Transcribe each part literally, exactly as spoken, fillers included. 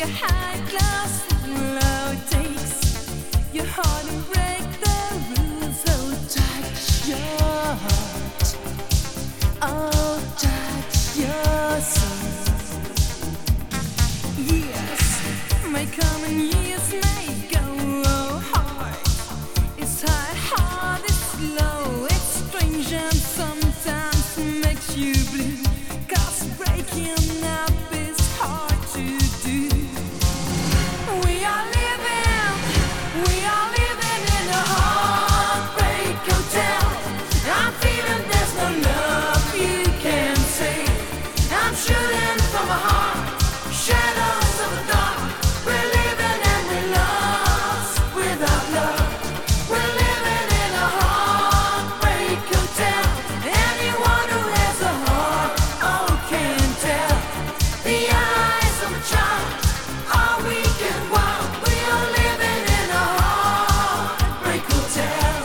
a high class low takes your heart and break the rules. Oh, touch your heart. Oh, touch your soul. Yes, may come and years may go. Oh, hard. It's hard, hard, it's slow. It's strange and sometimes makes you blue. 'Cause breaking up is hard to do. We are living, we are living in a heartbreak hotel. I'm feeling there's no love you can say. I'm shooting from a heart, shadows of the dark. We're living and we're lost without love. We're living in a heartbreak hotel. Anyone who has a heart, oh, can tell. The eyes of a child are weak and wild. We are living in a heartbreak hotel.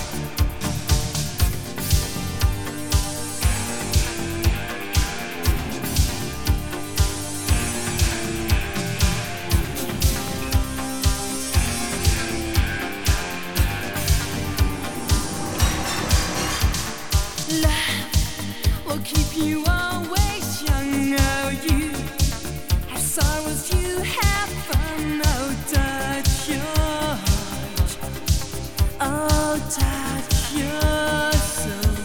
Love will keep you always young. Oh, you have sorrows, you have fun. Oh, touch your heart. Oh, touch your soul.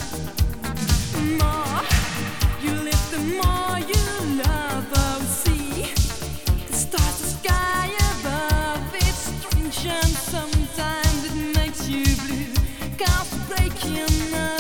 More you live, the more you love. Oh, see the stars, the sky above. It's strange and sometimes it makes you blue. 'Cause breaking up